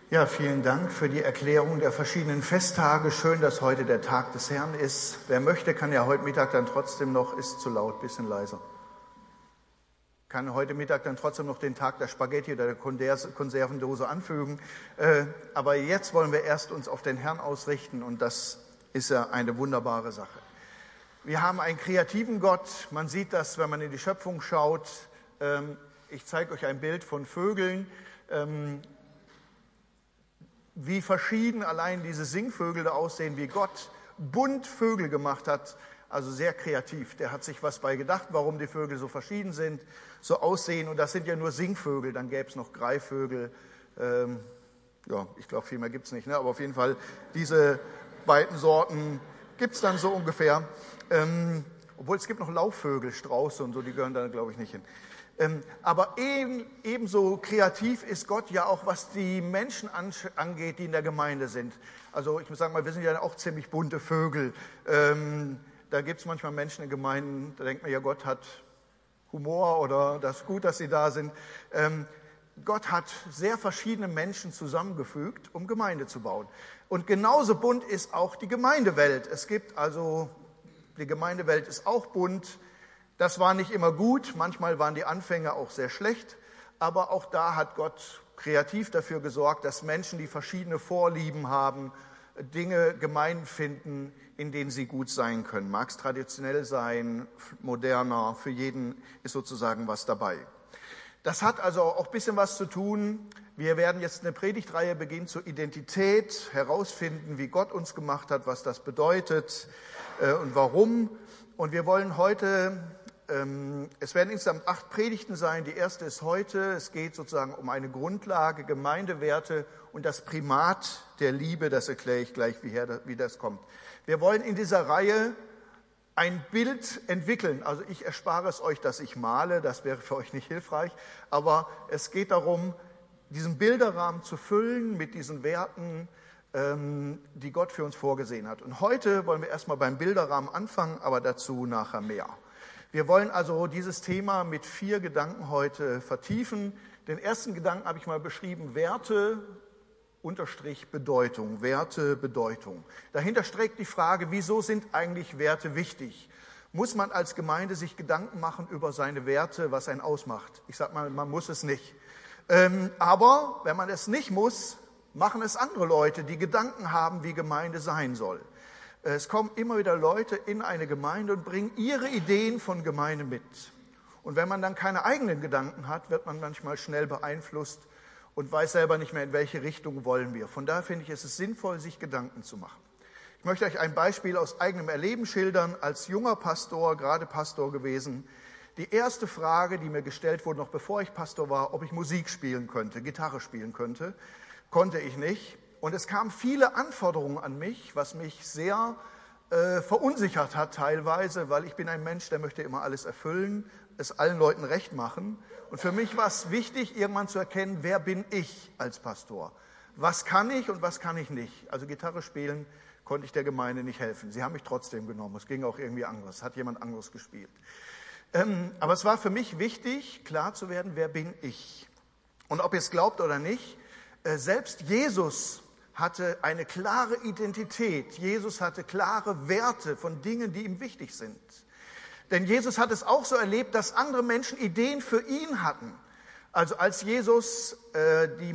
Ja, vielen Dank für die Erklärung der verschiedenen Festtage. Schön, dass heute der Tag des Herrn ist. Wer möchte, kann ja heute Mittag dann trotzdem noch, ist zu laut, bisschen leiser, kann heute Mittag dann trotzdem noch den Tag der Spaghetti oder der Konservendose anfügen. Aber jetzt wollen wir erst uns auf den Herrn ausrichten und das ist ja eine wunderbare Sache. Wir haben einen kreativen Gott. Man sieht das, wenn man in die Schöpfung schaut. Ich zeige euch ein Bild von Vögeln. Wie verschieden allein diese Singvögel da aussehen, wie Gott bunt Vögel gemacht hat, also sehr kreativ. Der hat sich was bei gedacht, warum die Vögel so verschieden sind, so aussehen. Und das sind ja nur Singvögel, dann gäbe es noch Greifvögel. Ich glaube, viel mehr gibt es nicht, ne? Aber auf jeden Fall, diese beiden Sorten gibt es dann so ungefähr. Obwohl es gibt noch Laubvögel, Strauße und so, die gehören da, glaube ich, nicht hin. Aber ebenso kreativ ist Gott ja auch, was die Menschen angeht, die in der Gemeinde sind. Also ich muss sagen, wir sind ja auch ziemlich bunte Vögel. Da gibt es manchmal Menschen in Gemeinden, da denkt man ja, Gott hat Humor oder das ist gut, dass sie da sind. Gott hat sehr verschiedene Menschen zusammengefügt, um Gemeinde zu bauen. Und genauso bunt ist auch die Gemeindewelt. Die Gemeindewelt ist auch bunt. Das war nicht immer gut, manchmal waren die Anfänge auch sehr schlecht, aber auch da hat Gott kreativ dafür gesorgt, dass Menschen, die verschiedene Vorlieben haben, Dinge gemein finden, in denen sie gut sein können. Mag es traditionell sein, moderner, für jeden ist sozusagen was dabei. Das hat also auch ein bisschen was zu tun. Wir werden jetzt eine Predigtreihe beginnen zur Identität, herausfinden, wie Gott uns gemacht hat, was das bedeutet und warum. Und wir wollen heute, es werden insgesamt 8 Predigten sein. Die erste ist heute. Es geht sozusagen um eine Grundlage, Gemeindewerte und das Primat der Liebe. Das erkläre ich gleich, wie das kommt. Wir wollen in dieser Reihe ein Bild entwickeln. Also ich erspare es euch, dass ich male. Das wäre für euch nicht hilfreich. Aber es geht darum, diesen Bilderrahmen zu füllen mit diesen Werten, die Gott für uns vorgesehen hat. Und heute wollen wir erstmal beim Bilderrahmen anfangen, aber dazu nachher mehr. Wir wollen also dieses Thema mit 4 Gedanken heute vertiefen. Den ersten Gedanken habe ich mal beschrieben, Werte _ Bedeutung, Werte, Bedeutung. Dahinter steckt die Frage, wieso sind eigentlich Werte wichtig? Muss man als Gemeinde sich Gedanken machen über seine Werte, was einen ausmacht? Ich sage mal, man muss es nicht. Aber wenn man es nicht muss, machen es andere Leute, die Gedanken haben, wie Gemeinde sein soll. Es kommen immer wieder Leute in eine Gemeinde und bringen ihre Ideen von Gemeinde mit. Und wenn man dann keine eigenen Gedanken hat, wird man manchmal schnell beeinflusst und weiß selber nicht mehr, in welche Richtung wollen wir. Von daher finde ich, es ist sinnvoll, sich Gedanken zu machen. Ich möchte euch ein Beispiel aus eigenem Erleben schildern. Als junger Pastor, gerade Pastor gewesen, die erste Frage, die mir gestellt wurde, noch bevor ich Pastor war, ob ich Musik spielen könnte, Gitarre spielen könnte, konnte ich nicht. Und es kamen viele Anforderungen an mich, was mich sehr verunsichert hat teilweise, weil ich bin ein Mensch, der möchte immer alles erfüllen, es allen Leuten recht machen. Und für mich war es wichtig, irgendwann zu erkennen, wer bin ich als Pastor? Was kann ich und was kann ich nicht? Also Gitarre spielen konnte ich der Gemeinde nicht helfen. Sie haben mich trotzdem genommen, es ging auch irgendwie anders, hat jemand anderes gespielt. Aber es war für mich wichtig, klar zu werden, wer bin ich? Und ob ihr es glaubt oder nicht, selbst Jesus hatte eine klare Identität. Jesus hatte klare Werte von Dingen, die ihm wichtig sind. Denn Jesus hat es auch so erlebt, dass andere Menschen Ideen für ihn hatten. Also als Jesus die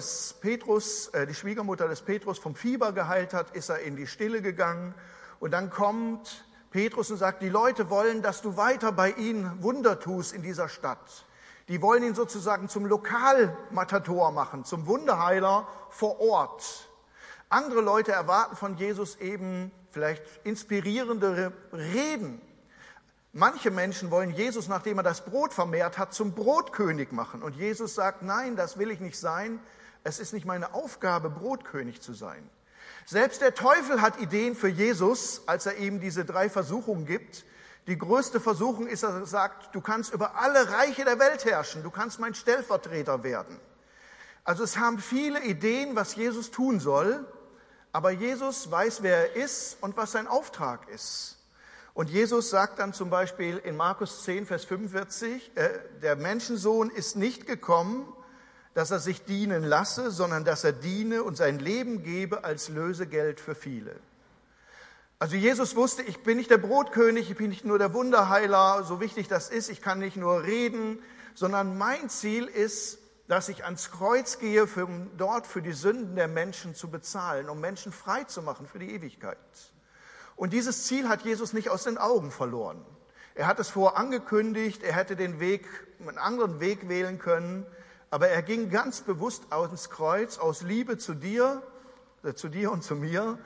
Schwiegermutter des Petrus vom Fieber geheilt hat, ist er in die Stille gegangen. Und dann kommt Petrus und sagt, die Leute wollen, dass du weiter bei ihnen Wunder tust in dieser Stadt. Die wollen ihn sozusagen zum Lokalmatador machen, zum Wunderheiler vor Ort. Andere Leute erwarten von Jesus eben vielleicht inspirierende Reden. Manche Menschen wollen Jesus, nachdem er das Brot vermehrt hat, zum Brotkönig machen. Und Jesus sagt, nein, das will ich nicht sein. Es ist nicht meine Aufgabe, Brotkönig zu sein. Selbst der Teufel hat Ideen für Jesus, als er ihm diese 3 Versuchungen gibt. Die größte Versuchung ist, dass er sagt, du kannst über alle Reiche der Welt herrschen, du kannst mein Stellvertreter werden. Also es haben viele Ideen, was Jesus tun soll, aber Jesus weiß, wer er ist und was sein Auftrag ist. Und Jesus sagt dann zum Beispiel in Markus 10, Vers 45, der Menschensohn ist nicht gekommen, dass er sich dienen lasse, sondern dass er diene und sein Leben gebe als Lösegeld für viele. Also Jesus wusste, ich bin nicht der Brotkönig, ich bin nicht nur der Wunderheiler, so wichtig das ist, ich kann nicht nur reden, sondern mein Ziel ist, dass ich ans Kreuz gehe, um dort für die Sünden der Menschen zu bezahlen, um Menschen frei zu machen für die Ewigkeit. Und dieses Ziel hat Jesus nicht aus den Augen verloren. Er hat es vorher angekündigt, er hätte einen anderen Weg wählen können, aber er ging ganz bewusst ans Kreuz, aus Liebe zu dir und zu mir,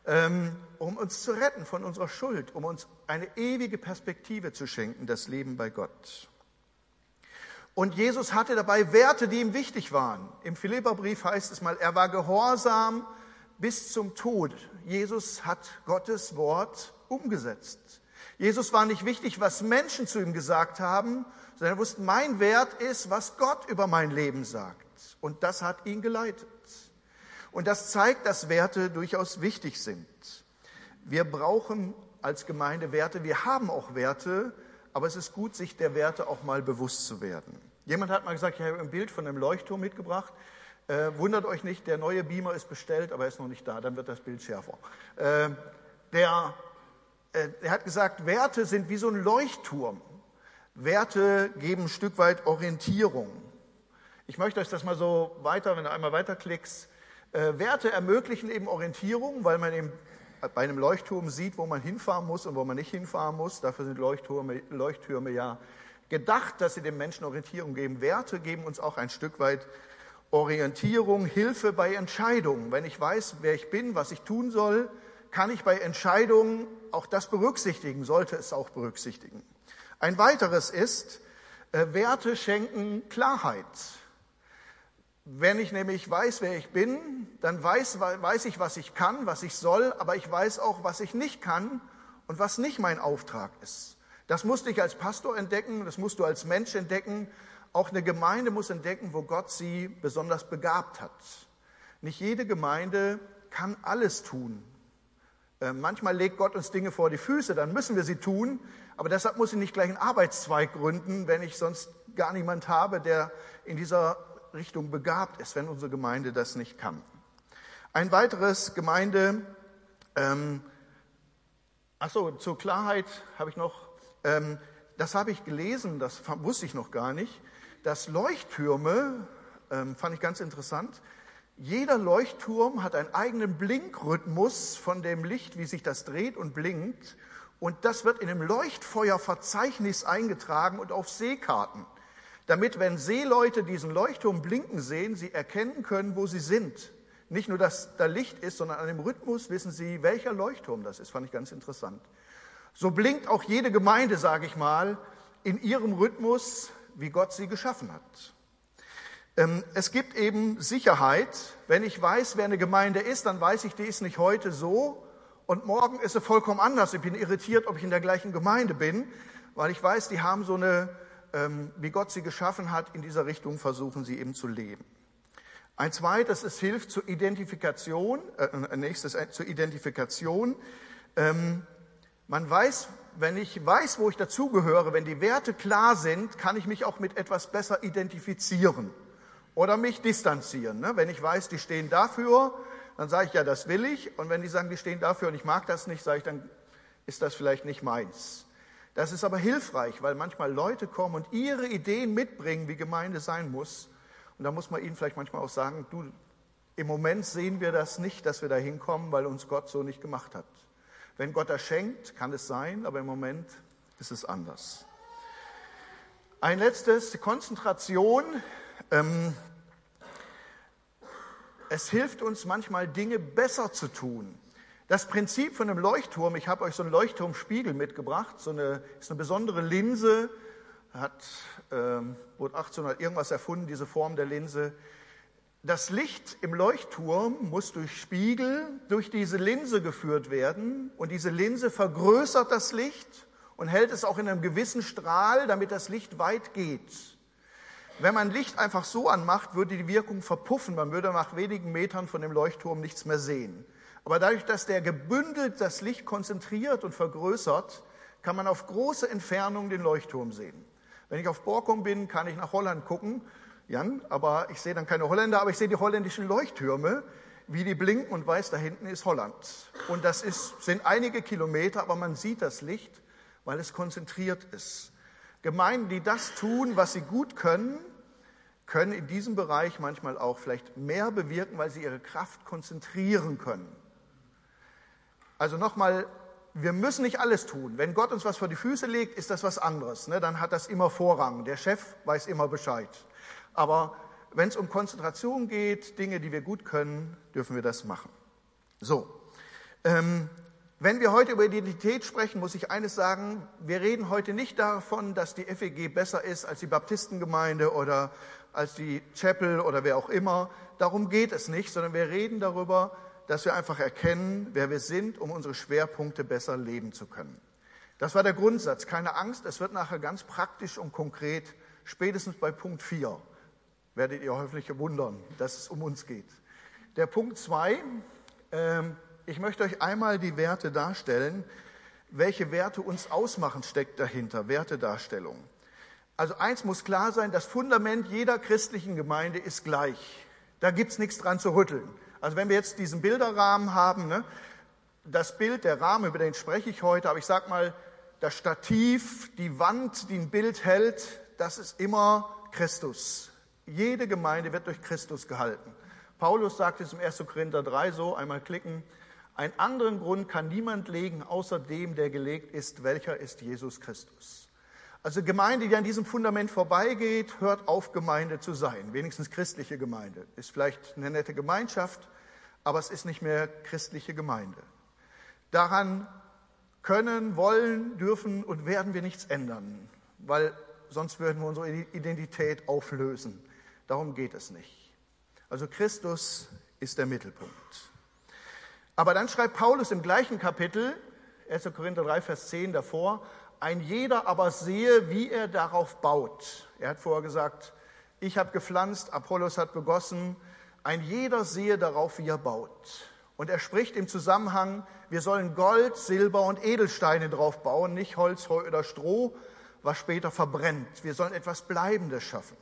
um uns zu retten von unserer Schuld, um uns eine ewige Perspektive zu schenken, das Leben bei Gott. Und Jesus hatte dabei Werte, die ihm wichtig waren. Im Philipperbrief heißt es mal, er war gehorsam bis zum Tod. Jesus hat Gottes Wort umgesetzt. Jesus war nicht wichtig, was Menschen zu ihm gesagt haben, sondern er wusste, mein Wert ist, was Gott über mein Leben sagt. Und das hat ihn geleitet. Und das zeigt, dass Werte durchaus wichtig sind. Wir brauchen als Gemeinde Werte, wir haben auch Werte, aber es ist gut, sich der Werte auch mal bewusst zu werden. Jemand hat mal gesagt, ich habe ein Bild von einem Leuchtturm mitgebracht. Wundert euch nicht, der neue Beamer ist bestellt, aber er ist noch nicht da, dann wird das Bild schärfer. Er hat gesagt, Werte sind wie so ein Leuchtturm. Werte geben ein Stück weit Orientierung. Ich möchte euch das mal so wenn du einmal weiterklickst. Werte ermöglichen eben Orientierung, weil man eben bei einem Leuchtturm sieht, wo man hinfahren muss und wo man nicht hinfahren muss. Dafür sind Leuchttürme ja gedacht, dass sie dem Menschen Orientierung geben. Werte geben uns auch ein Stück weit Orientierung, Hilfe bei Entscheidungen. Wenn ich weiß, wer ich bin, was ich tun soll, kann ich bei Entscheidungen auch das berücksichtigen, sollte es auch berücksichtigen. Ein weiteres ist, Werte schenken Klarheit. Wenn ich nämlich weiß, wer ich bin, dann weiß ich, was ich kann, was ich soll, aber ich weiß auch, was ich nicht kann und was nicht mein Auftrag ist. Das musste ich als Pastor entdecken, das musst du als Mensch entdecken. Auch eine Gemeinde muss entdecken, wo Gott sie besonders begabt hat. Nicht jede Gemeinde kann alles tun. Manchmal legt Gott uns Dinge vor die Füße, dann müssen wir sie tun, aber deshalb muss ich nicht gleich einen Arbeitszweig gründen, wenn ich sonst gar niemand habe, der in dieser Richtung begabt ist, wenn unsere Gemeinde das nicht kann. Ein weiteres zur Klarheit habe ich noch, das habe ich gelesen, das wusste ich noch gar nicht, dass Leuchttürme, fand ich ganz interessant, jeder Leuchtturm hat einen eigenen Blinkrhythmus von dem Licht, wie sich das dreht und blinkt. Und das wird in einem Leuchtfeuerverzeichnis eingetragen und auf Seekarten. Damit, wenn Seeleute diesen Leuchtturm blinken sehen, sie erkennen können, wo sie sind. Nicht nur, dass da Licht ist, sondern an dem Rhythmus wissen sie, welcher Leuchtturm das ist. Fand ich ganz interessant. So blinkt auch jede Gemeinde, sage ich mal, in ihrem Rhythmus, wie Gott sie geschaffen hat. Es gibt eben Sicherheit. Wenn ich weiß, wer eine Gemeinde ist, dann weiß ich, die ist nicht heute so und morgen ist sie vollkommen anders. Ich bin irritiert, ob ich in der gleichen Gemeinde bin, weil ich weiß, die haben so eine, wie Gott sie geschaffen hat, in dieser Richtung versuchen sie eben zu leben. Ein zweites, es hilft zur Identifikation. Zur Identifikation. Man weiß, wenn ich weiß, wo ich dazugehöre, wenn die Werte klar sind, kann ich mich auch mit etwas besser identifizieren oder mich distanzieren. Wenn ich weiß, die stehen dafür, dann sage ich, ja, das will ich. Und wenn die sagen, die stehen dafür und ich mag das nicht, sage ich, dann ist das vielleicht nicht meins. Das ist aber hilfreich, weil manchmal Leute kommen und ihre Ideen mitbringen, wie Gemeinde sein muss. Und da muss man ihnen vielleicht manchmal auch sagen, du, im Moment sehen wir das nicht, dass wir da hinkommen, weil uns Gott so nicht gemacht hat. Wenn Gott das schenkt, kann es sein, aber im Moment ist es anders. Ein letztes, die Konzentration. Es hilft uns manchmal, Dinge besser zu tun. Das Prinzip von einem Leuchtturm, ich habe euch so einen Leuchtturmspiegel mitgebracht, ist eine besondere Linse, wurde 1800 irgendwas erfunden, diese Form der Linse. Das Licht im Leuchtturm muss durch Spiegel, durch diese Linse geführt werden und diese Linse vergrößert das Licht und hält es auch in einem gewissen Strahl, damit das Licht weit geht. Wenn man Licht einfach so anmacht, würde die Wirkung verpuffen, man würde nach wenigen Metern von dem Leuchtturm nichts mehr sehen. Aber dadurch, dass der gebündelt das Licht konzentriert und vergrößert, kann man auf große Entfernung den Leuchtturm sehen. Wenn ich auf Borkum bin, kann ich nach Holland gucken. Jan, aber ich sehe dann keine Holländer, aber ich sehe die holländischen Leuchttürme, wie die blinken und weiß, da hinten ist Holland. Und das sind einige Kilometer, aber man sieht das Licht, weil es konzentriert ist. Gemeinden, die das tun, was sie gut können, können in diesem Bereich manchmal auch vielleicht mehr bewirken, weil sie ihre Kraft konzentrieren können. Also nochmal, wir müssen nicht alles tun. Wenn Gott uns was vor die Füße legt, ist das was anderes. Ne? Dann hat das immer Vorrang. Der Chef weiß immer Bescheid. Aber wenn es um Konzentration geht, Dinge, die wir gut können, dürfen wir das machen. So, wenn wir heute über Identität sprechen, muss ich eines sagen, wir reden heute nicht davon, dass die FEG besser ist als die Baptistengemeinde oder als die Chapel oder wer auch immer. Darum geht es nicht, sondern wir reden darüber, dass wir einfach erkennen, wer wir sind, um unsere Schwerpunkte besser leben zu können. Das war der Grundsatz. Keine Angst, es wird nachher ganz praktisch und konkret, spätestens bei Punkt 4. Werdet ihr hoffentlich wundern, dass es um uns geht. Der Punkt 2, ich möchte euch einmal die Werte darstellen. Welche Werte uns ausmachen, steckt dahinter, Wertedarstellung. Also eins muss klar sein, das Fundament jeder christlichen Gemeinde ist gleich. Da gibt es nichts dran zu rütteln. Also wenn wir jetzt diesen Bilderrahmen haben, ne, das Bild, der Rahmen, über den spreche ich heute, aber ich sage mal, das Stativ, die Wand, die ein Bild hält, das ist immer Christus. Jede Gemeinde wird durch Christus gehalten. Paulus sagt es im 1. Korinther 3 so, einmal klicken, einen anderen Grund kann niemand legen, außer dem, der gelegt ist, welcher ist Jesus Christus. Also Gemeinde, die an diesem Fundament vorbeigeht, hört auf, Gemeinde zu sein. Wenigstens christliche Gemeinde. Ist vielleicht eine nette Gemeinschaft, aber es ist nicht mehr christliche Gemeinde. Daran können, wollen, dürfen und werden wir nichts ändern, weil sonst würden wir unsere Identität auflösen. Darum geht es nicht. Also Christus ist der Mittelpunkt. Aber dann schreibt Paulus im gleichen Kapitel, 1. Korinther 3, Vers 10 davor, ein jeder aber sehe, wie er darauf baut. Er hat vorher gesagt, ich habe gepflanzt, Apollos hat begossen. Ein jeder sehe darauf, wie er baut. Und er spricht im Zusammenhang, wir sollen Gold, Silber und Edelsteine drauf bauen, nicht Holz, Heu oder Stroh, was später verbrennt. Wir sollen etwas Bleibendes schaffen.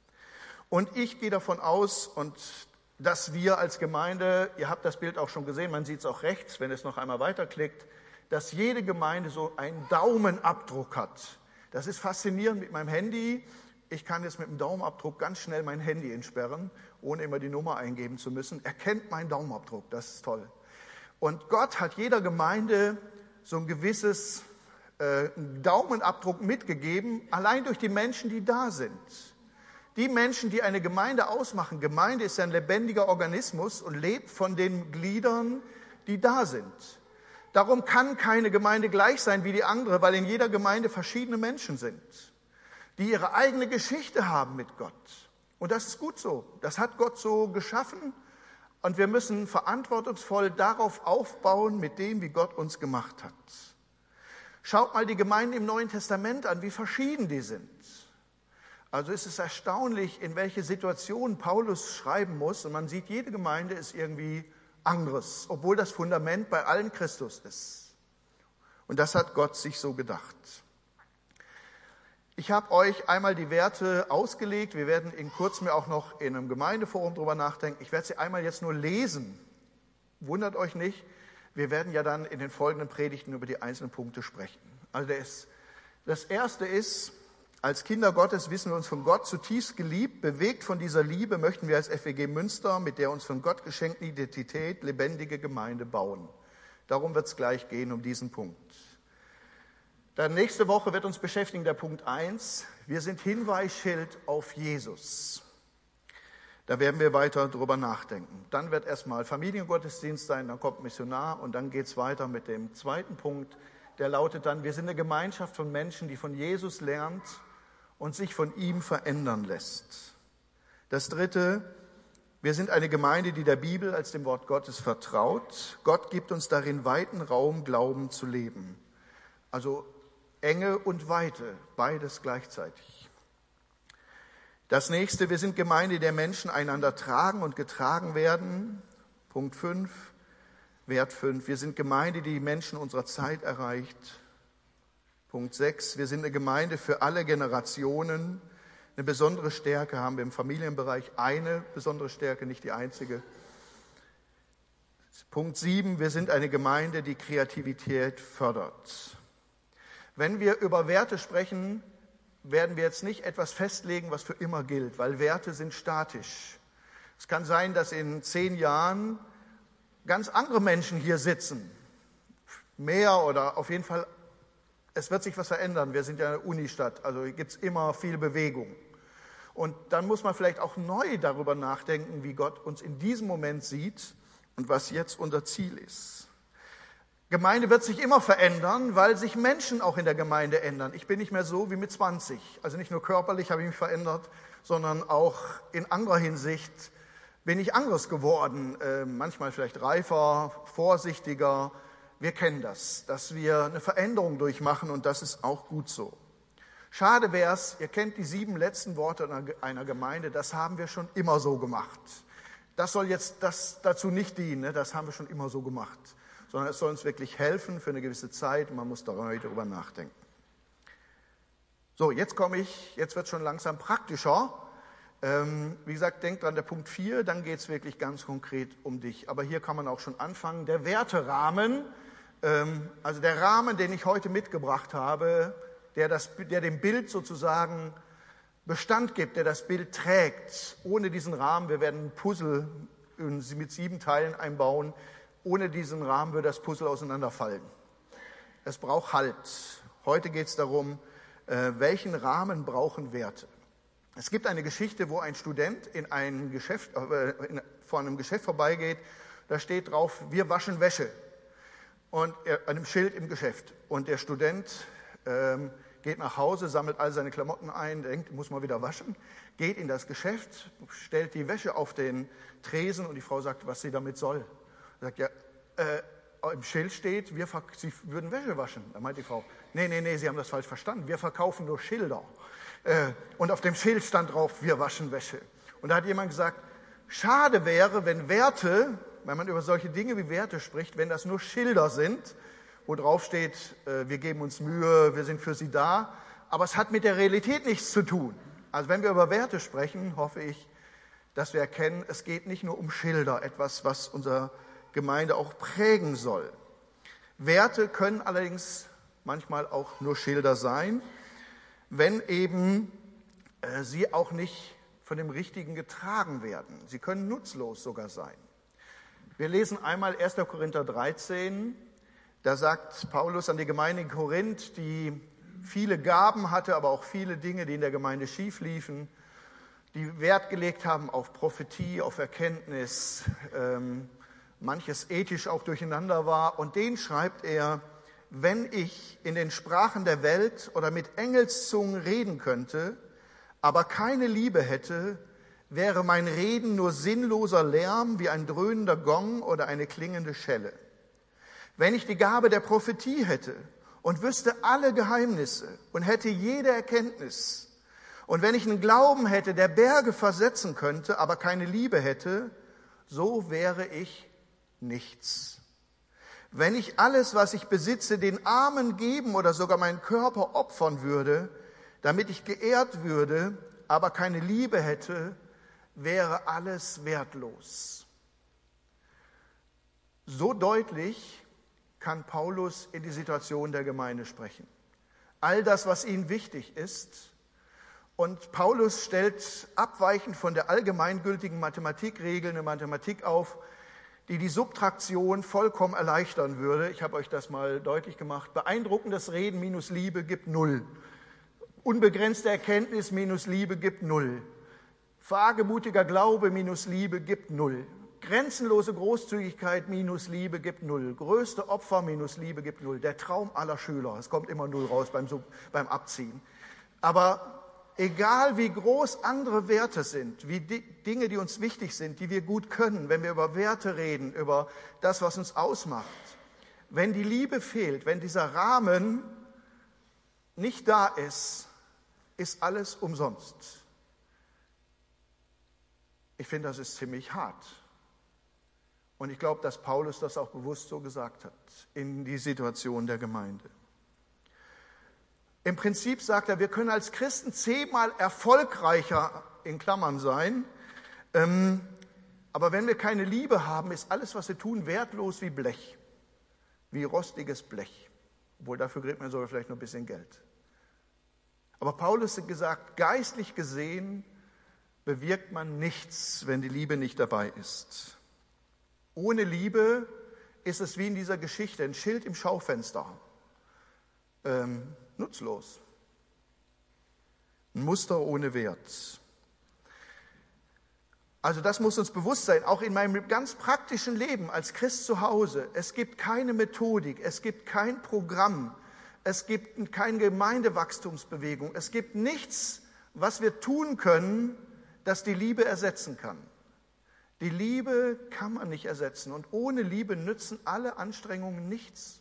Und ich gehe davon aus, dass wir als Gemeinde, ihr habt das Bild auch schon gesehen, man sieht es auch rechts, wenn es noch einmal weiterklickt, dass jede Gemeinde so einen Daumenabdruck hat. Das ist faszinierend mit meinem Handy. Ich kann jetzt mit dem Daumenabdruck ganz schnell mein Handy entsperren, ohne immer die Nummer eingeben zu müssen. Erkennt meinen Daumenabdruck, das ist toll. Und Gott hat jeder Gemeinde so ein gewisses Daumenabdruck mitgegeben, allein durch die Menschen, die da sind. Die Menschen, die eine Gemeinde ausmachen. Gemeinde ist ja ein lebendiger Organismus und lebt von den Gliedern, die da sind. Darum kann keine Gemeinde gleich sein wie die andere, weil in jeder Gemeinde verschiedene Menschen sind, die ihre eigene Geschichte haben mit Gott. Und das ist gut so. Das hat Gott so geschaffen. Und wir müssen verantwortungsvoll darauf aufbauen, mit dem, wie Gott uns gemacht hat. Schaut mal die Gemeinden im Neuen Testament an, wie verschieden die sind. Also es ist erstaunlich, in welche Situation Paulus schreiben muss. Und man sieht, jede Gemeinde ist irgendwie anderes, obwohl das Fundament bei allen Christus ist. Und das hat Gott sich so gedacht. Ich habe euch einmal die Werte ausgelegt. Wir werden in kurzem auch noch in einem Gemeindeforum drüber nachdenken. Ich werde sie einmal jetzt nur lesen. Wundert euch nicht. Wir werden ja dann in den folgenden Predigten über die einzelnen Punkte sprechen. Also das erste ist, als Kinder Gottes wissen wir uns von Gott zutiefst geliebt. Bewegt von dieser Liebe möchten wir als FEG Münster mit der uns von Gott geschenkten Identität lebendige Gemeinde bauen. Darum wird es gleich gehen, um diesen Punkt. Dann nächste Woche wird uns beschäftigen der Punkt 1. Wir sind Hinweisschild auf Jesus. Da werden wir weiter drüber nachdenken. Dann wird erstmal Familiengottesdienst sein, dann kommt Missionar und dann geht es weiter mit dem zweiten Punkt. Der lautet dann, wir sind eine Gemeinschaft von Menschen, die von Jesus lernt und sich von ihm verändern lässt. Das dritte, wir sind eine Gemeinde, die der Bibel als dem Wort Gottes vertraut. Gott gibt uns darin weiten Raum, Glauben zu leben. Also Enge und Weite, beides gleichzeitig. Das nächste, wir sind Gemeinde, der Menschen einander tragen und getragen werden. Punkt 5, Wert 5, wir sind Gemeinde, die Menschen unserer Zeit erreicht. Punkt 6, wir sind eine Gemeinde für alle Generationen. Eine besondere Stärke haben wir im Familienbereich, eine besondere Stärke, nicht die einzige. Punkt 7, wir sind eine Gemeinde, die Kreativität fördert. Wenn wir über Werte sprechen, werden wir jetzt nicht etwas festlegen, was für immer gilt, weil Werte sind statisch. Es kann sein, dass in 10 Jahren ganz andere Menschen hier sitzen. Mehr oder auf jeden Fall, es wird sich was verändern. Wir sind ja eine Unistadt, also gibt es immer viel Bewegung. Und dann muss man vielleicht auch neu darüber nachdenken, wie Gott uns in diesem Moment sieht und was jetzt unser Ziel ist. Gemeinde wird sich immer verändern, weil sich Menschen auch in der Gemeinde ändern. Ich bin nicht mehr so wie mit 20. Also nicht nur körperlich habe ich mich verändert, sondern auch in anderer Hinsicht bin ich anderes geworden. Manchmal vielleicht reifer, vorsichtiger. Wir kennen das, dass wir eine Veränderung durchmachen und das ist auch gut so. Schade wäre es, ihr kennt die 7 letzten Worte einer Gemeinde, das haben wir schon immer so gemacht. Das soll jetzt dazu nicht dienen, ne? Das haben wir schon immer so gemacht. Sondern es soll uns wirklich helfen für eine gewisse Zeit und man muss darüber nachdenken. So, jetzt wird es schon langsam praktischer. Wie gesagt, denkt dran, der Punkt 4, dann geht es wirklich ganz konkret um dich. Aber hier kann man auch schon anfangen. Der Werterahmen, also der Rahmen, den ich heute mitgebracht habe, der dem Bild sozusagen Bestand gibt, der das Bild trägt. Ohne diesen Rahmen, wir werden ein Puzzle mit 7 Teilen einbauen, ohne diesen Rahmen würde das Puzzle auseinanderfallen. Es braucht Halt. Heute geht es darum, welchen Rahmen brauchen Werte. Es gibt eine Geschichte, wo ein Student vor einem Geschäft vorbeigeht, da steht drauf, wir waschen Wäsche, und einem Schild im Geschäft. Und der Student geht nach Hause, sammelt all seine Klamotten ein, denkt, muss mal wieder waschen, geht in das Geschäft, stellt die Wäsche auf den Tresen und die Frau sagt, was sie damit soll. Er sagt, ja, im Schild steht, Sie würden Wäsche waschen. Da meint die Frau, nee, Sie haben das falsch verstanden, wir verkaufen nur Schilder. Und auf dem Schild stand drauf, wir waschen Wäsche. Und da hat jemand gesagt, schade wäre, wenn man über solche Dinge wie Werte spricht, wenn das nur Schilder sind, wo drauf steht, wir geben uns Mühe, wir sind für Sie da, aber es hat mit der Realität nichts zu tun. Also wenn wir über Werte sprechen, hoffe ich, dass wir erkennen, es geht nicht nur um Schilder, etwas, was unsere Gemeinde auch prägen soll. Werte können allerdings manchmal auch nur Schilder sein, wenn eben sie auch nicht von dem Richtigen getragen werden. Sie können nutzlos sogar sein. Wir lesen einmal 1. Korinther 13, da sagt Paulus an die Gemeinde in Korinth, die viele Gaben hatte, aber auch viele Dinge, die in der Gemeinde schief liefen, die Wert gelegt haben auf Prophetie, auf Erkenntnis, manches ethisch auch durcheinander war. Und denen schreibt er, wenn ich in den Sprachen der Welt oder mit Engelszungen reden könnte, aber keine Liebe hätte, wäre mein Reden nur sinnloser Lärm wie ein dröhnender Gong oder eine klingende Schelle. Wenn ich die Gabe der Prophetie hätte und wüsste alle Geheimnisse und hätte jede Erkenntnis, und wenn ich einen Glauben hätte, der Berge versetzen könnte, aber keine Liebe hätte, so wäre ich nichts. Wenn ich alles, was ich besitze, den Armen geben oder sogar meinen Körper opfern würde, damit ich geehrt würde, aber keine Liebe hätte, wäre alles wertlos. So deutlich kann Paulus in die Situation der Gemeinde sprechen. All das, was ihnen wichtig ist. Und Paulus stellt abweichend von der allgemeingültigen Mathematikregel eine Mathematik auf, die Subtraktion vollkommen erleichtern würde. Ich habe euch das mal deutlich gemacht. Beeindruckendes Reden minus Liebe gibt 0. Unbegrenzte Erkenntnis minus Liebe gibt 0. Wagemutiger Glaube minus Liebe gibt 0. Grenzenlose Großzügigkeit minus Liebe gibt 0. Größte Opfer minus Liebe gibt 0. Der Traum aller Schüler. Es kommt immer 0 raus beim Abziehen. Aber egal wie groß andere Werte sind, wie Dinge, die uns wichtig sind, die wir gut können, wenn wir über Werte reden, über das, was uns ausmacht, wenn die Liebe fehlt, wenn dieser Rahmen nicht da ist, ist alles umsonst. Ich finde, das ist ziemlich hart. Und ich glaube, dass Paulus das auch bewusst so gesagt hat in die Situation der Gemeinde. Im Prinzip sagt er, wir können als Christen 10-mal erfolgreicher in Klammern sein, aber wenn wir keine Liebe haben, ist alles, was wir tun, wertlos wie Blech, wie rostiges Blech. Obwohl, dafür kriegt man sogar vielleicht noch ein bisschen Geld. Aber Paulus hat gesagt, geistlich gesehen bewirkt man nichts, wenn die Liebe nicht dabei ist. Ohne Liebe ist es wie in dieser Geschichte, ein Schild im Schaufenster. Nutzlos. Ein Muster ohne Wert. Also das muss uns bewusst sein, auch in meinem ganz praktischen Leben als Christ zu Hause. Es gibt keine Methodik, es gibt kein Programm, es gibt keine Gemeindewachstumsbewegung, es gibt nichts, was wir tun können, das die Liebe ersetzen kann. Die Liebe kann man nicht ersetzen und ohne Liebe nützen alle Anstrengungen nichts.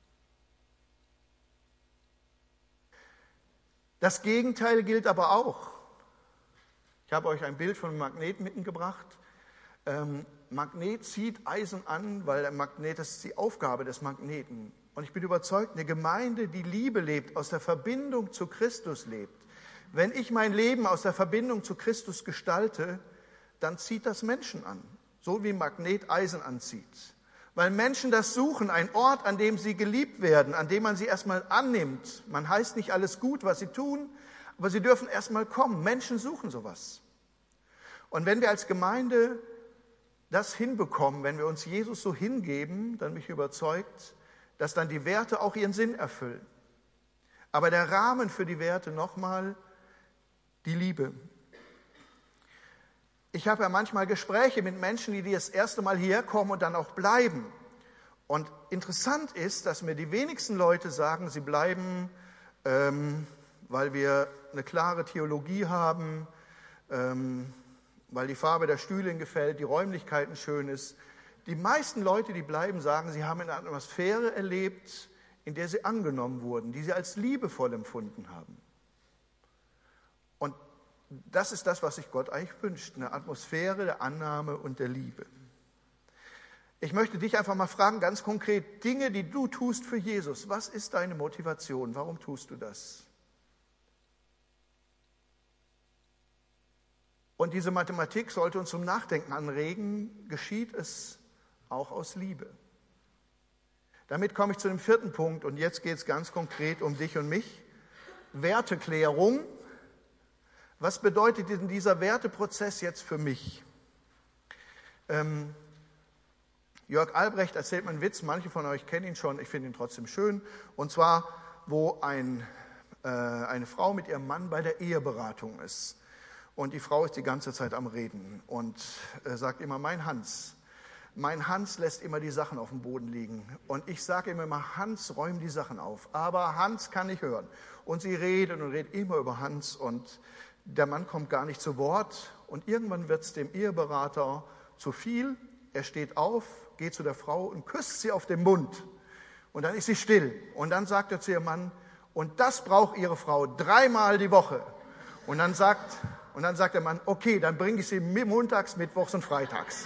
Das Gegenteil gilt aber auch. Ich habe euch ein Bild von einem Magnet mitgebracht. Magnet zieht Eisen an, weil der Magnet, das ist die Aufgabe des Magneten. Und ich bin überzeugt, eine Gemeinde, die Liebe lebt, aus der Verbindung zu Christus lebt. Wenn ich mein Leben aus der Verbindung zu Christus gestalte, dann zieht das Menschen an, so wie ein Magnet Eisen anzieht. Weil Menschen das suchen, ein Ort, an dem sie geliebt werden, an dem man sie erstmal annimmt. Man heißt nicht alles gut, was sie tun, aber sie dürfen erstmal kommen. Menschen suchen sowas. Und wenn wir als Gemeinde das hinbekommen, wenn wir uns Jesus so hingeben, dann bin ich überzeugt, dass dann die Werte auch ihren Sinn erfüllen. Aber der Rahmen für die Werte nochmal, die Liebe. Ich habe ja manchmal Gespräche mit Menschen, die das erste Mal hierher kommen und dann auch bleiben. Und interessant ist, dass mir die wenigsten Leute sagen, sie bleiben, weil wir eine klare Theologie haben, weil die Farbe der Stühle ihnen gefällt, die Räumlichkeiten schön ist. Die meisten Leute, die bleiben, sagen, sie haben eine Atmosphäre erlebt, in der sie angenommen wurden, die sie als liebevoll empfunden haben. Und das ist das, was sich Gott eigentlich wünscht, eine Atmosphäre der Annahme und der Liebe. Ich möchte dich einfach mal fragen, ganz konkret, Dinge, die du tust für Jesus, was ist deine Motivation? Warum tust du das? Und diese Mathematik sollte uns zum Nachdenken anregen, geschieht es auch aus Liebe. Damit komme ich zu dem 4. Punkt und jetzt geht es ganz konkret um dich und mich. Werteklärung. Was bedeutet denn dieser Werteprozess jetzt für mich? Jörg Albrecht erzählt mir einen Witz, manche von euch kennen ihn schon, ich finde ihn trotzdem schön. Und zwar, wo eine Frau mit ihrem Mann bei der Eheberatung ist. Und die Frau ist die ganze Zeit am Reden und sagt immer, mein Hans lässt immer die Sachen auf dem Boden liegen. Und ich sage ihm immer, Hans, räum die Sachen auf. Aber Hans kann nicht hören. Und sie redet und redet immer über Hans und der Mann kommt gar nicht zu Wort. Und irgendwann wird es dem Eheberater zu viel. Er steht auf, geht zu der Frau und küsst sie auf den Mund. Und dann ist sie still. Und dann sagt er zu ihrem Mann, und das braucht Ihre Frau 3-mal die Woche. Und dann sagt der Mann, okay, dann bringe ich sie montags, mittwochs und freitags.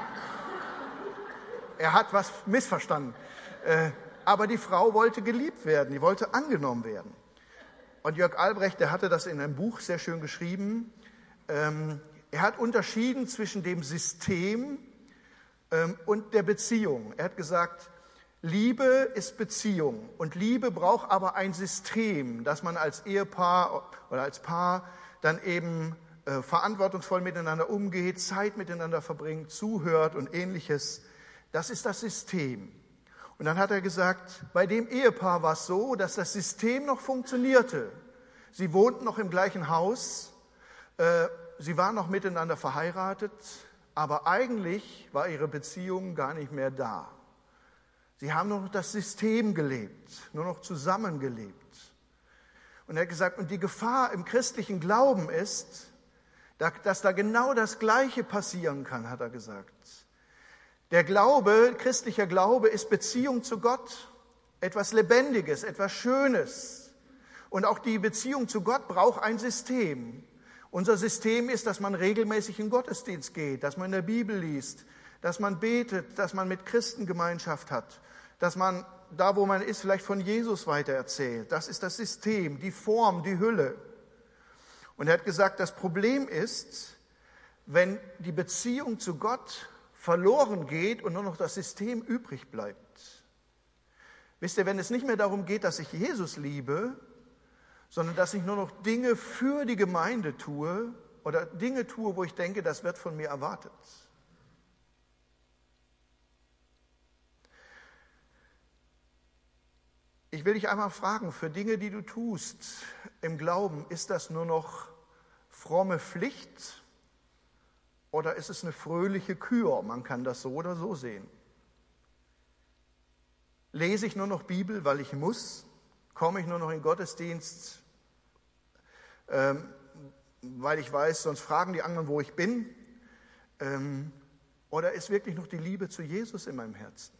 Er hat was missverstanden. Aber die Frau wollte geliebt werden, die wollte angenommen werden. Und Jörg Albrecht, der hatte das in einem Buch sehr schön geschrieben. Er hat unterschieden zwischen dem System und der Beziehung. Er hat gesagt, Liebe ist Beziehung und Liebe braucht aber ein System, dass man als Ehepaar oder als Paar dann eben verantwortungsvoll miteinander umgeht, Zeit miteinander verbringt, zuhört und Ähnliches. Das ist das System. Und dann hat er gesagt, bei dem Ehepaar war es so, dass das System noch funktionierte. Sie wohnten noch im gleichen Haus, sie waren noch miteinander verheiratet, aber eigentlich war ihre Beziehung gar nicht mehr da. Sie haben nur noch das System gelebt, nur noch zusammengelebt. Und er hat gesagt, und die Gefahr im christlichen Glauben ist, dass da genau das Gleiche passieren kann, hat er gesagt. Der Glaube, christlicher Glaube ist Beziehung zu Gott, etwas Lebendiges, etwas Schönes. Und auch die Beziehung zu Gott braucht ein System. Unser System ist, dass man regelmäßig in den Gottesdienst geht, dass man in der Bibel liest, dass man betet, dass man mit Christen Gemeinschaft hat, dass man da wo man ist, vielleicht von Jesus weitererzählt. Das ist das System, die Form, die Hülle. Und er hat gesagt, das Problem ist, wenn die Beziehung zu Gott verloren geht und nur noch das System übrig bleibt. Wisst ihr, wenn es nicht mehr darum geht, dass ich Jesus liebe, sondern dass ich nur noch Dinge für die Gemeinde tue oder Dinge tue, wo ich denke, das wird von mir erwartet. Ich will dich einmal fragen, für Dinge, die du tust im Glauben, ist das nur noch fromme Pflicht oder ist es eine fröhliche Kür? Man kann das so oder so sehen. Lese ich nur noch Bibel, weil ich muss? Komme ich nur noch in Gottesdienst, weil ich weiß, sonst fragen die anderen, wo ich bin? Oder ist wirklich noch die Liebe zu Jesus in meinem Herzen?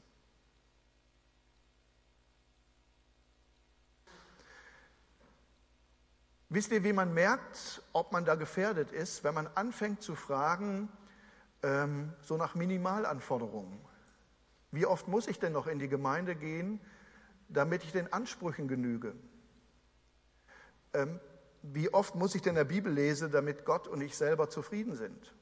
Wisst ihr, wie man merkt, ob man da gefährdet ist, wenn man anfängt zu fragen, so nach Minimalanforderungen? Wie oft muss ich denn noch in die Gemeinde gehen, damit ich den Ansprüchen genüge? Wie oft muss ich denn in der Bibel lesen, damit Gott und ich selber zufrieden sind?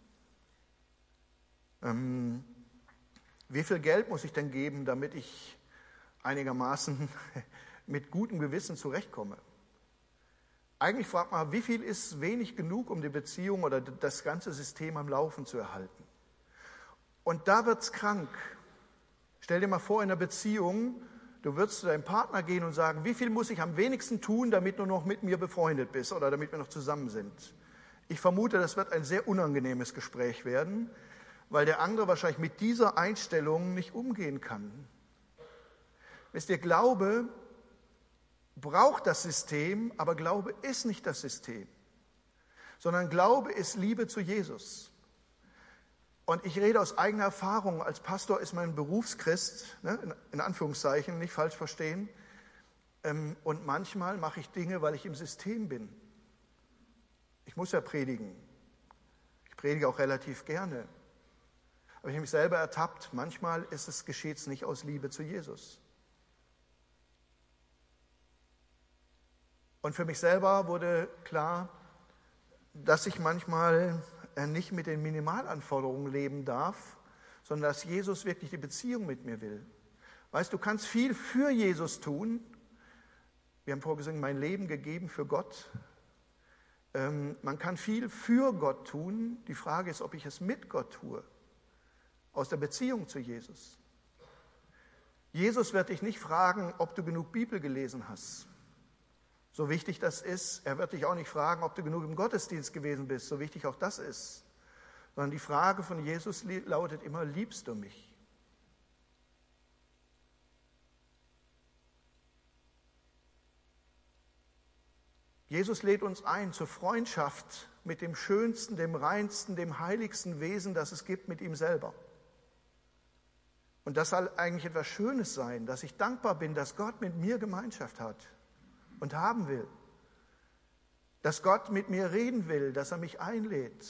Wie viel Geld muss ich denn geben, damit ich einigermaßen mit gutem Gewissen zurechtkomme? Eigentlich fragt man, wie viel ist wenig genug, um die Beziehung oder das ganze System am Laufen zu erhalten? Und da wird's krank. Stell dir mal vor, in einer Beziehung, du würdest zu deinem Partner gehen und sagen, wie viel muss ich am wenigsten tun, damit du noch mit mir befreundet bist oder damit wir noch zusammen sind? Ich vermute, das wird ein sehr unangenehmes Gespräch werden, weil der andere wahrscheinlich mit dieser Einstellung nicht umgehen kann. Wisst ihr, Glaube braucht das System, aber Glaube ist nicht das System, sondern Glaube ist Liebe zu Jesus. Und ich rede aus eigener Erfahrung, als Pastor ist mein Berufschrist, in Anführungszeichen, nicht falsch verstehen, und manchmal mache ich Dinge, weil ich im System bin. Ich muss ja predigen. Ich predige auch relativ gerne. Aber ich habe mich selber ertappt, manchmal geschieht es nicht aus Liebe zu Jesus. Und für mich selber wurde klar, dass ich manchmal nicht mit den Minimalanforderungen leben darf, sondern dass Jesus wirklich die Beziehung mit mir will. Weißt du, kannst viel für Jesus tun. Wir haben vorgesungen, mein Leben gegeben für Gott. Man kann viel für Gott tun. Die Frage ist, ob ich es mit Gott tue, aus der Beziehung zu Jesus. Jesus wird dich nicht fragen, ob du genug Bibel gelesen hast. So wichtig das ist, er wird dich auch nicht fragen, ob du genug im Gottesdienst gewesen bist, so wichtig auch das ist. Sondern die Frage von Jesus lautet immer, liebst du mich? Jesus lädt uns ein zur Freundschaft mit dem schönsten, dem reinsten, dem heiligsten Wesen, das es gibt, mit ihm selber. Und das soll eigentlich etwas Schönes sein, dass ich dankbar bin, dass Gott mit mir Gemeinschaft hat und haben will. Dass Gott mit mir reden will, dass er mich einlädt.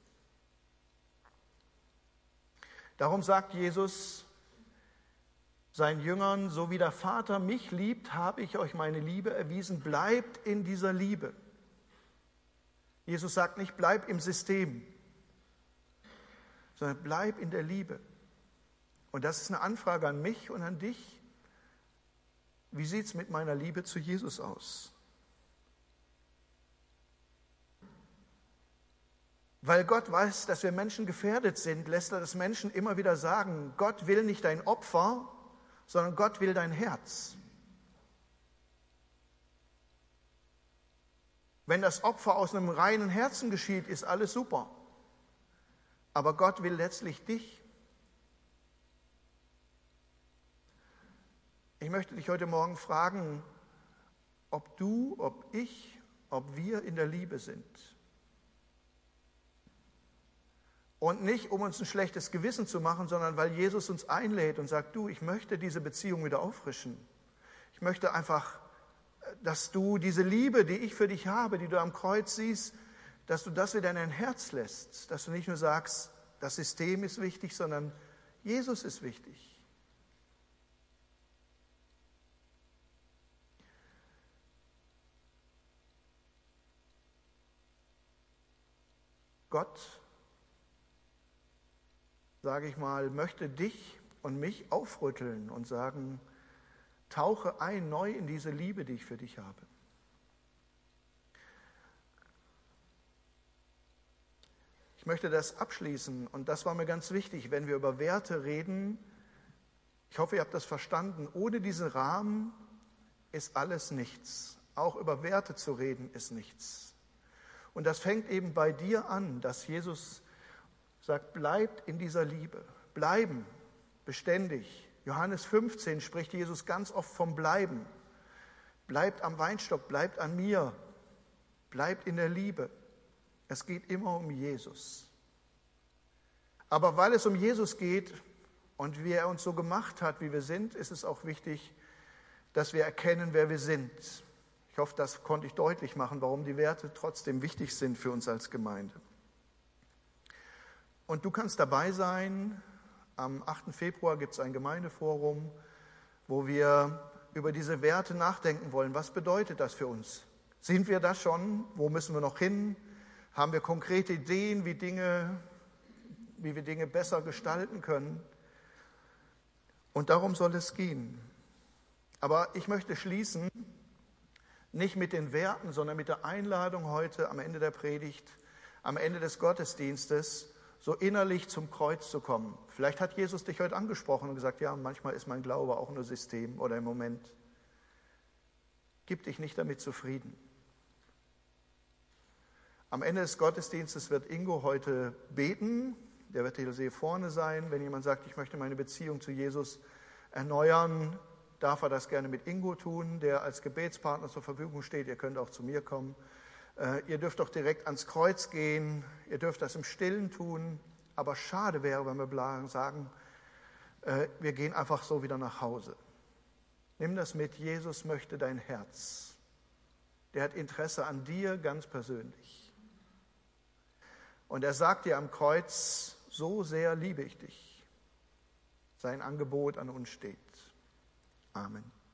Darum sagt Jesus seinen Jüngern, so wie der Vater mich liebt, habe ich euch meine Liebe erwiesen, bleibt in dieser Liebe. Jesus sagt nicht, bleib im System, sondern bleib in der Liebe. Und das ist eine Anfrage an mich und an dich. Wie sieht es mit meiner Liebe zu Jesus aus? Weil Gott weiß, dass wir Menschen gefährdet sind, lässt er das Menschen immer wieder sagen, Gott will nicht dein Opfer, sondern Gott will dein Herz. Wenn das Opfer aus einem reinen Herzen geschieht, ist alles super. Aber Gott will letztlich dich. Ich möchte dich heute Morgen fragen, ob du, ob ich, ob wir in der Liebe sind. Und nicht, um uns ein schlechtes Gewissen zu machen, sondern weil Jesus uns einlädt und sagt, du, ich möchte diese Beziehung wieder auffrischen. Ich möchte einfach, dass du diese Liebe, die ich für dich habe, die du am Kreuz siehst, dass du das wieder in dein Herz lässt. Dass du nicht nur sagst, das System ist wichtig, sondern Jesus ist wichtig. Gott, sage ich mal, möchte dich und mich aufrütteln und sagen, tauche ein neu in diese Liebe, die ich für dich habe. Ich möchte das abschließen und das war mir ganz wichtig, wenn wir über Werte reden. Ich hoffe, ihr habt das verstanden. Ohne diesen Rahmen ist alles nichts. Auch über Werte zu reden ist nichts. Und das fängt eben bei dir an, dass Jesus sagt, bleibt in dieser Liebe. Bleiben, beständig. Johannes 15 spricht Jesus ganz oft vom Bleiben. Bleibt am Weinstock, bleibt an mir, bleibt in der Liebe. Es geht immer um Jesus. Aber weil es um Jesus geht und wie er uns so gemacht hat, wie wir sind, ist es auch wichtig, dass wir erkennen, wer wir sind. Ich hoffe, das konnte ich deutlich machen, warum die Werte trotzdem wichtig sind für uns als Gemeinde. Und du kannst dabei sein. Am 8. Februar gibt es ein Gemeindeforum, wo wir über diese Werte nachdenken wollen. Was bedeutet das für uns? Sind wir das schon? Wo müssen wir noch hin? Haben wir konkrete Ideen, wie wir Dinge besser gestalten können? Und darum soll es gehen. Aber ich möchte schließen, nicht mit den Werten, sondern mit der Einladung heute am Ende der Predigt, am Ende des Gottesdienstes, so innerlich zum Kreuz zu kommen. Vielleicht hat Jesus dich heute angesprochen und gesagt, ja, manchmal ist mein Glaube auch nur System oder im Moment. Gib dich nicht damit zufrieden. Am Ende des Gottesdienstes wird Ingo heute beten. Der wird hier vorne sein. Wenn jemand sagt, ich möchte meine Beziehung zu Jesus erneuern, darf er das gerne mit Ingo tun, der als Gebetspartner zur Verfügung steht. Ihr könnt auch zu mir kommen. Ihr dürft auch direkt ans Kreuz gehen. Ihr dürft das im Stillen tun. Aber schade wäre, wenn wir sagen, wir gehen einfach so wieder nach Hause. Nimm das mit. Jesus möchte dein Herz. Der hat Interesse an dir ganz persönlich. Und er sagt dir am Kreuz, so sehr liebe ich dich. Sein Angebot an uns steht. Amen.